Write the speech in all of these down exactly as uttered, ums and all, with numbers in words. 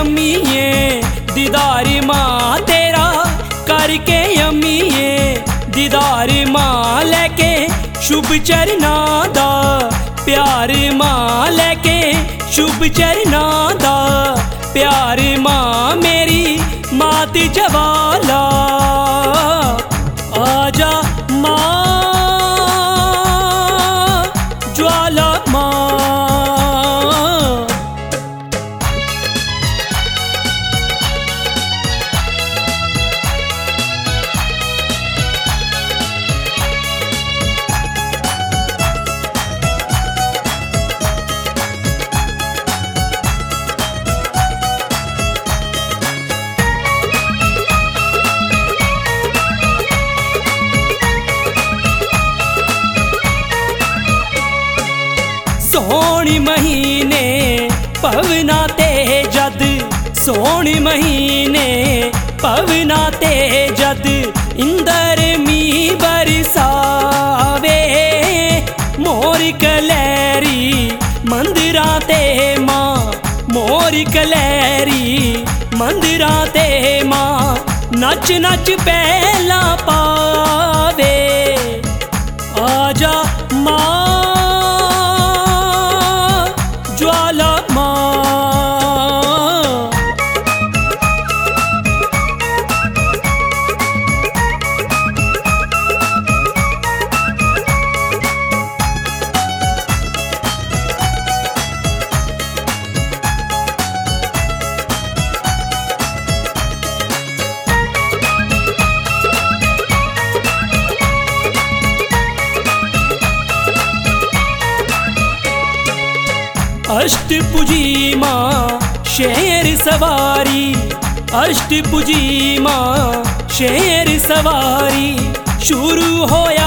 अम्मीए दीदार माँ तेरा करके अम्मीए दीदार माँ लेके शुभ चरना दा प्यार माँ लेके शुभ चरना दा प्यार माँ मेरी मात जवाला आजा माँ ज्वाला माँ। सोनी महीने पवना ते जद सोनी महीने पवना ते जद इंदर मी बरसावे मोर कलैरी मंदिरा ते माँ मोर कलैरी मंदिरा ते माँ नच नच पहला पावे आजा माँ ज्वाला माँ। अष्टभुजी माँ शेर सवारी अष्टभुजी माँ शेर सवारी शुरू होया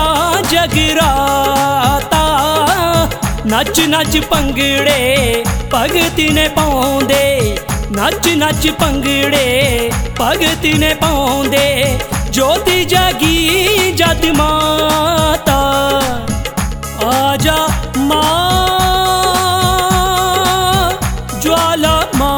जगराता नच नच पंगड़े भगत ने पाउंदे नच नच पंगड़े भगत ने पाउंदे ज्योति जगी जद माता आजा माँ ज्वाला माँ।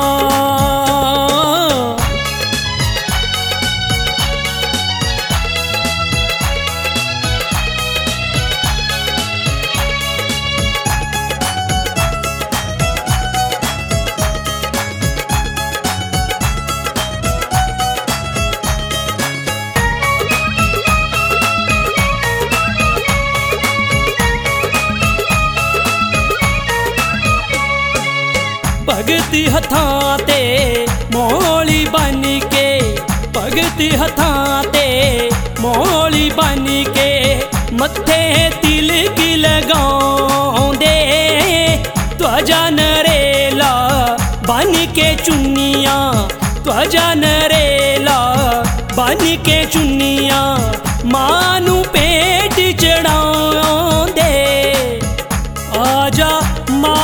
भगत हथां ते मोली बन के भगत हथां ते मोली बन के मत्थे तिलक लगाउंदे ध्वजा नरेला बन के चुन्नियां ध्वजा नरेला बन के चुन्नियां मां नू पेट चढ़ाउंदे आजा मां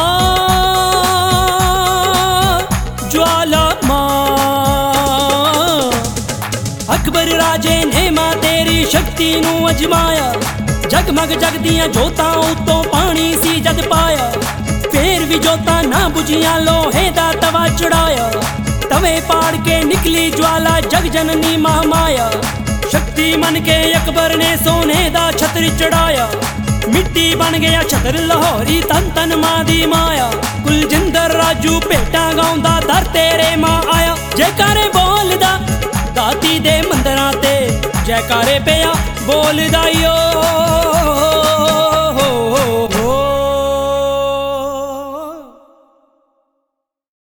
ज्वाला माँ। अकबर राजे ने माँ तेरी शक्ति नू अजमाया जगमग जगदियां जोतां उत्तों पानी सी जद पाया फिर भी जोतां ना बुझियां लोहे दा तवा चढ़ाया तवे पाड़ के निकली ज्वाला जग जननी महामाया शक्ति मन के अकबर ने सोने दा छत्र चढ़ाया मिट्टी बन गया छतर लाहौरी तन तन मां दी माया कुलजिंदर राजू भेटां गाउंदा दर तेरे मां आया जयकारे बोलदा दाती दे मंदरां ते जयकारे पिया बोलदा यो।